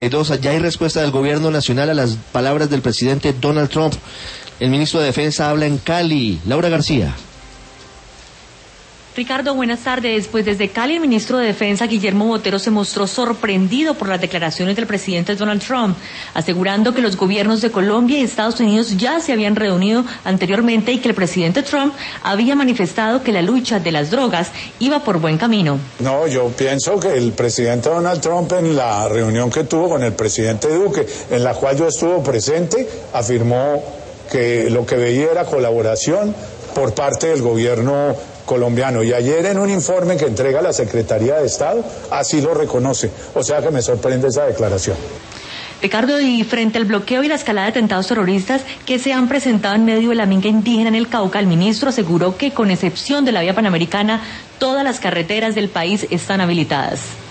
Ya hay respuesta del gobierno nacional a las palabras del presidente Donald Trump. El ministro de Defensa habla en Cali. Laura García. Ricardo, buenas tardes. Pues desde Cali, el ministro de Defensa, Guillermo Botero, se mostró sorprendido por las declaraciones del presidente Donald Trump, asegurando que los gobiernos de Colombia y Estados Unidos ya se habían reunido anteriormente y que el presidente Trump había manifestado que la lucha de las drogas iba por buen camino. No, yo pienso que el presidente Donald Trump, en la reunión que tuvo con el presidente Duque, en la cual yo estuve presente, afirmó que lo que veía era colaboración por parte del gobierno colombiano, y ayer en un informe que entrega la Secretaría de Estado así lo reconoce, o sea que me sorprende esa declaración. Ricardo, y frente al bloqueo y la escalada de atentados terroristas que se han presentado en medio de la minga indígena en el Cauca, el ministro aseguró que, con excepción de la vía panamericana, todas las carreteras del país están habilitadas.